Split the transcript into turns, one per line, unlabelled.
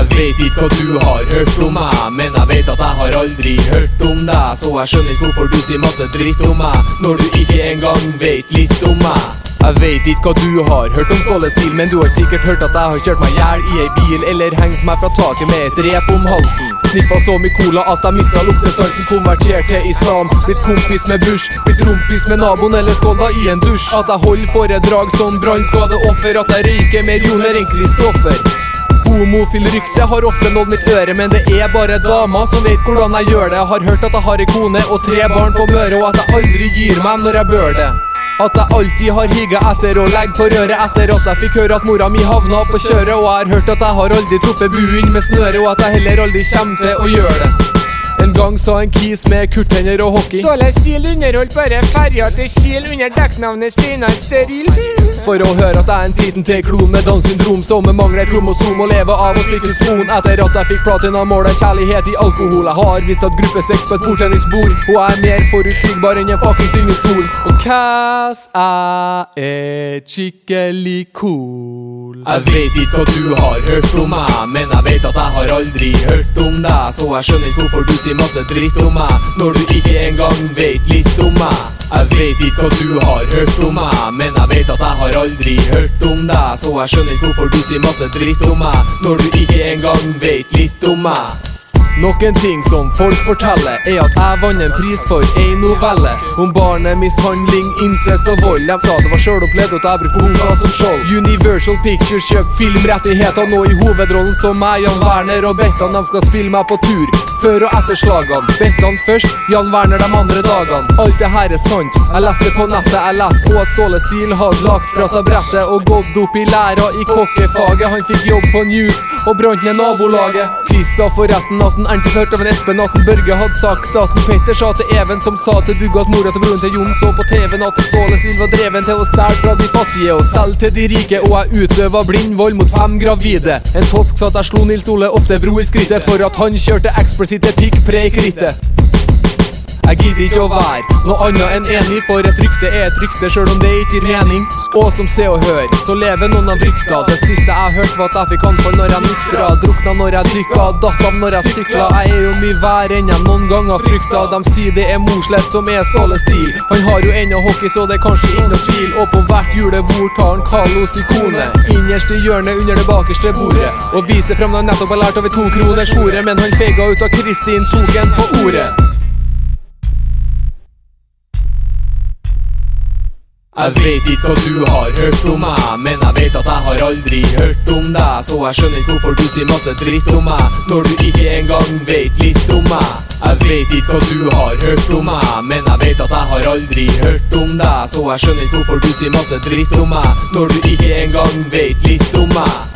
Jeg vet ikke hva du har hørt om meg, men jeg vet at jeg har aldri hørt om deg. Så jeg skjønner ikke hvorfor du sier masse dritt om meg, når du ikke engang vet litt om meg. Jeg vet ikke hva du har hørt om Ståle Stil, men du har sikkert hørt at jeg har kjørt meg ihjel i ei bil, eller hengt meg fra taket med et rep om halsen. Sniffa så mye cola at jeg mistet luktesansen, konvertert til islam. Blitt kompis med Bush, blitt rompis med naboen, eller skålda i en dusj. At jeg holder foredrag som brannskadeoffer, at jeg røyker mer joner enn Kristoffer. Homofil rykte har ofte nådd mitt øre, men det er bare damer som vet hvordan jeg gjør det. Jeg har hørt at jeg har en kone og 3 barn på Møre, og at jeg aldri gir meg når jeg bør det. At jeg alltid har higget etter å legge på røret, etter at jeg fikk høre at mora mi havna på kjøret. Og jeg har hørt at jeg har aldri truffet buen med snøre, og at jeg heller aldri kommer til å gjøre det. En gang sa en kis med kurthender og hockey:
Ståle Stil underholdt bare ferja til Kiel under dekknavnet Steinar Steril.
For å høre at jeg er en titen til klon med Downs syndrom, som mangler et kromosom og lever av å spille spon. Etter at jeg fikk platinamålet kjærlighet i alkohol. Jeg har visst at gruppesex på et bordtennisbord, og jeg er mer forutsigbar enn en fucking syngestol. Og cass, jeg er skikkelig cool. Jeg vet ikke hva du har hørt om meg, men jeg vet at jeg har aldri hørt om deg. Så jeg skjønner ikke hvorfor du sier masse dritt om meg, når du ikke engang vet litt om meg. Jeg vet ikke hva du har hørt om meg, men jeg vet at jeg har aldri hørt om deg. Så jeg skjønner ikke hvorfor du sier masse dritt om meg, når du ikke engang vet litt om meg. Noen ting som folk forteller, er at jeg vant en pris for en novelle om barnemishandling, incest og vold. De sa det var selvopplevd at jeg brukte bunker som skjold. Universal Pictures kjøp filmrettigheter nå i hovedrollen som meg, Jan Werner og Bettan. De skal spille meg på tur, før og etter slagene. Bettan først, Jan Werner de andre dagene. Alt det her er sant, jeg leste på nettet. Jeg leste også at Ståle Stil hadde lagt fra seg brettet og gått opp i læra i kokkefaget. Han fikk jobb på News og brant ned nabolaget. Tissa forresten at den endte så hørte av en Espen at en Børge hadde sagt at en Petter sa til Even, som sa til Dugg at mora til broren til Jon så på TV-en at Ståle Stil var dreven til å stjele fra de fattige og selge til de rike. Og jeg utøva blindvold mot 5 gravide. En tosk sa at jeg slo Nils Ole ofte bro i skrittet for at han kjørte eksplisitte pikkpreik rittet. Jeg gidder ikke å være noe annet enn enig, for et rykte er et rykte, selv om det ikke gir mening. Og som Se og Hør, så lever noen av rykta. Det siste jeg hørte var at jeg fikk anfall når jeg nyktra, drukna når jeg dykka, datt av når jeg sykla. Jeg er jo mye vær enn jeg noen ganger frykta. De sier det er Morslett som er Ståle Stil. Han har jo ennå hockey, så det er kanskje ingen tvil. Og på hvert julebord tar han Carlos ikone innerst i hjørnet under det bakerste bordet, og viser frem når han nettopp har lært over 2 kroners ordet. Men han feiga ut av Kristin, tok en på ordet. Jeg vet ikke hva du har hørt om meg, men jeg vet at jeg har aldri hørt om deg. Så jeg skjønner ikke hvorfor du sier masse dritt om meg, når du ikke engang vet litt om meg. Jeg vet ikke hva du har hørt om meg, men jeg vet at jeg har aldri hørt om deg. Så jeg skjønner ikke hvorfor du sier masse dritt om meg, når du ikke engang vet litt om meg.